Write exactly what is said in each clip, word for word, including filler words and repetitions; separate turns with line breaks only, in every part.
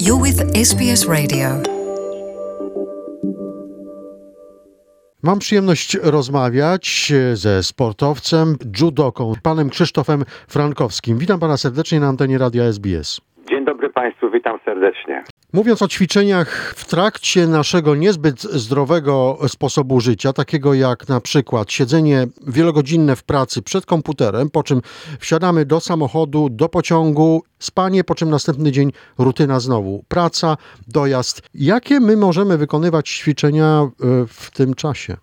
You're with S B S Radio.
Mam przyjemność rozmawiać ze sportowcem, judoką, panem Krzysztofem Frankowskim. Witam pana serdecznie na antenie Radia S B S.
Dzień dobry Państwu, witam serdecznie.
Mówiąc o ćwiczeniach w trakcie naszego niezbyt zdrowego sposobu życia, takiego jak na przykład siedzenie wielogodzinne w pracy przed komputerem, po czym wsiadamy do samochodu, do pociągu, spanie, po czym następny dzień rutyna znowu, praca, dojazd. Jakie my możemy wykonywać ćwiczenia w tym czasie?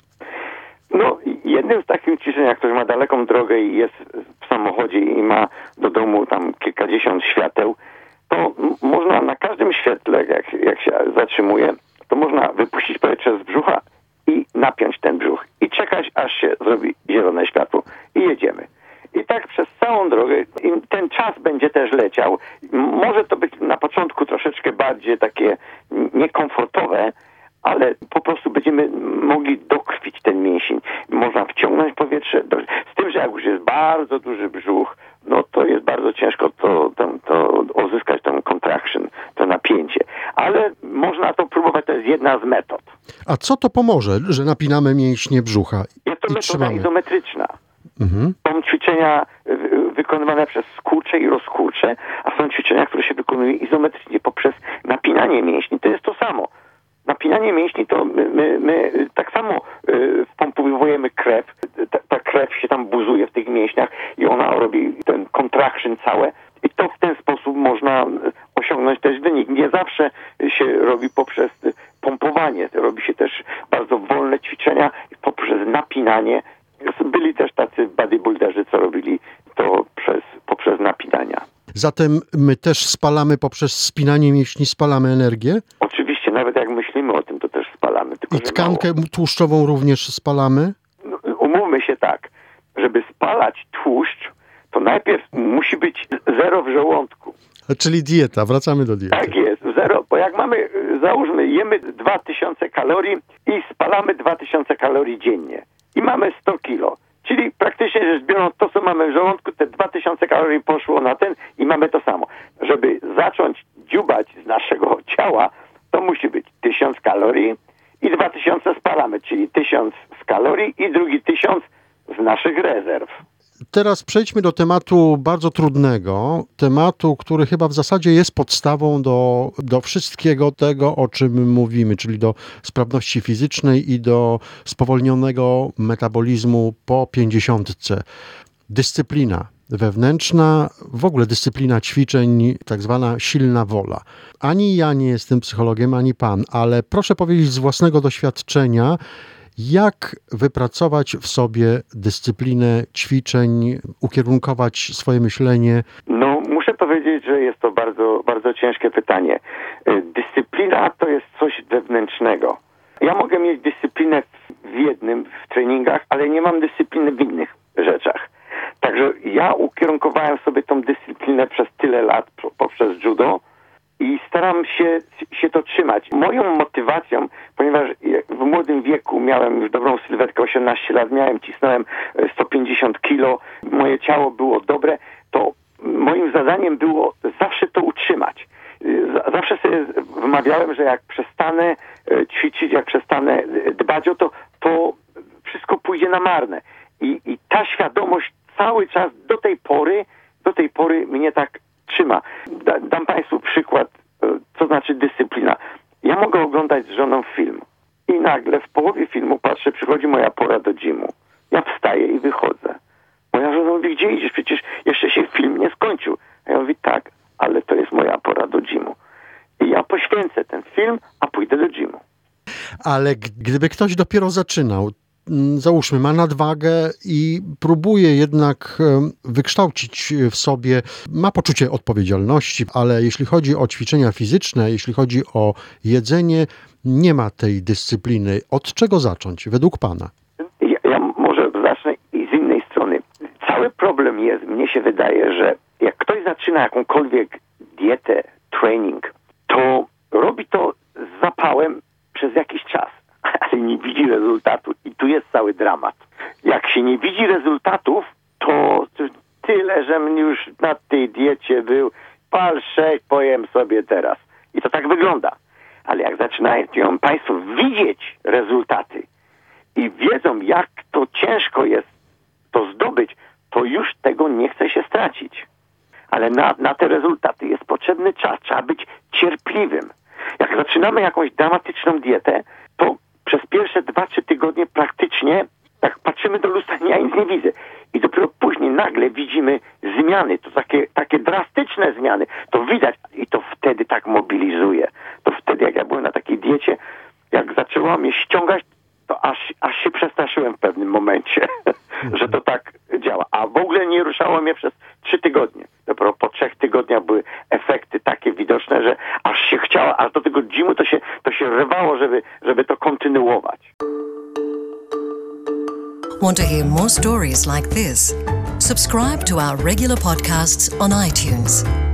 No, jednym z takich ćwiczeń, jak ktoś ma daleką drogę i jest w samochodzie i ma do domu tam kilkadziesiąt świateł, to można na każdym świetle, jak, jak się zatrzymuje, to można wypuścić powietrze z brzucha i napiąć ten brzuch. I czekać, aż się zrobi zielone światło i jedziemy. I tak przez całą drogę i ten czas będzie też leciał. Może to być na początku troszeczkę bardziej takie niekomfortowe, ale po prostu będziemy mogli dokrwić ten mięsień. Można wciągnąć powietrze. Z tym, że jak już jest bardzo duży brzuch, no to jest bardzo ciężko to, to, to uzyskać ten contraction, to napięcie. Ale można to próbować, to jest jedna z metod.
A co to pomoże, że napinamy mięśnie brzucha
Jest to
i
metoda
trzymamy?
izometryczna.
Mhm.
Są ćwiczenia wykonywane przez skurcze i rozkurcze, a są ćwiczenia, które się wykonuje izometrycznie poprzez napinanie mięśni. To jest to samo. Napinanie mięśni to my, my, my tak samo y, wpompowujemy krew. Ta, ta krew się tam buzuje w tych mięśniach i ona robi ten contraction całe. I to w ten sposób można osiągnąć też wynik. Nie zawsze się robi poprzez pompowanie. Robi się też bardzo wolne ćwiczenia poprzez napinanie. Byli też tacy bodybuilderzy, co robili to przez, poprzez napinania.
Zatem my też spalamy poprzez spinanie mięśni, spalamy energię?
Oczywiście, nawet jak myślimy o tym, to też spalamy. Tylko
I tkankę mało. Tłuszczową również spalamy?
No, umówmy się tak, żeby spalać tłuszcz, to najpierw musi być zero w żołądku.
Czyli dieta, wracamy do diety.
Tak jest, zero, bo jak mamy, załóżmy, jemy dwa tysiące kalorii i spalamy dwa tysiące kalorii dziennie i mamy sto kilo. Czyli praktycznie rzecz biorąc to, co mamy w żołądku, te dwa tysiące kalorii poszło na ten i mamy to samo. Żeby zacząć dziubać z naszego ciała, to musi być tysiąc kalorii i dwa tysiące spalamy, czyli tysiąc z kalorii i drugi tysiąc z naszych rezerw.
Teraz przejdźmy do tematu bardzo trudnego, tematu, który chyba w zasadzie jest podstawą do, do wszystkiego tego, o czym mówimy, czyli do sprawności fizycznej i do spowolnionego metabolizmu po pięćdziesiątce. Dyscyplina wewnętrzna, w ogóle dyscyplina ćwiczeń, tak zwana silna wola. Ani ja nie jestem psychologiem, ani pan, ale proszę powiedzieć z własnego doświadczenia, jak wypracować w sobie dyscyplinę ćwiczeń, ukierunkować swoje myślenie?
No, muszę powiedzieć, że jest to bardzo, bardzo ciężkie pytanie. Dyscyplina to jest coś wewnętrznego. Ja mogę mieć dyscyplinę w jednym, w treningach, ale nie mam dyscypliny w innych rzeczach. Także ja ukierunkowałem sobie tą dyscyplinę przez tyle lat poprzez judo i staram się, się to trzymać. Moją motywacją, ponieważ w młodym wieku miałem już dobrą sylwetkę, osiemnaście lat miałem, cisnąłem sto pięćdziesiąt kilo, moje ciało było dobre, to moim zadaniem było zawsze to utrzymać. Zawsze sobie wymawiałem, że jak przestanę ćwiczyć, jak przestanę dbać o to, to wszystko pójdzie na marne. I, i ta świadomość cały czas do tej pory, do tej pory mnie tak trzyma. Da, dam Państwu przykład, co znaczy dyscyplina. Ja mogę oglądać z żoną film i nagle w połowie filmu patrzę, przychodzi moja pora do gymu. Ja wstaję i wychodzę. Moja żona mówi, gdzie idziesz? Przecież jeszcze się film nie skończył. A ja mówię, tak, ale to jest moja pora do gymu. I ja poświęcę ten film, a pójdę do gymu.
Ale gdyby ktoś dopiero zaczynał, załóżmy, ma nadwagę i próbuje jednak wykształcić w sobie, ma poczucie odpowiedzialności, ale jeśli chodzi o ćwiczenia fizyczne, jeśli chodzi o jedzenie, nie ma tej dyscypliny. Od czego zacząć, według pana?
Ja, ja może zacznę i z innej strony. Cały problem jest, mnie się wydaje, że jak ktoś zaczyna jakąkolwiek dietę, trening, to robi to z zapałem przez jakiś czas, ale nie widzi rezultatu. I tu jest cały dramat. Jak się nie widzi rezultatów, to tyle, żem już na tej diecie był. Pal sześć, pojem sobie teraz. I to tak wygląda. Ale jak zaczynają Państwo widzieć rezultaty i wiedzą, jak to ciężko jest to zdobyć, to już tego nie chce się stracić. Ale na, na te rezultaty jest potrzebny czas. Trzeba być cierpliwym. Jak zaczynamy jakąś dramatyczną dietę, to przez pierwsze dwa, trzy tygodnie praktycznie tak patrzymy do lustra, ja nic nie widzę. I dopiero później nagle widzimy zmiany, to takie, takie drastyczne zmiany. To widać i to wtedy tak mobilizuje. To wtedy, jak ja byłem na takiej diecie, jak zaczęło mnie ściągać, to aż, aż się przestraszyłem w pewnym momencie, że to tak działa. A w ogóle nie ruszało mnie przez trzy tygodnie. Dopiero po trzech tygodniach były efekty takie widoczne, że aż się chciało, aż do tego gymu to się, to się rwało, żeby, żeby to kontynuować.
Want to hear more stories like this? Subscribe to our regular podcasts on iTunes.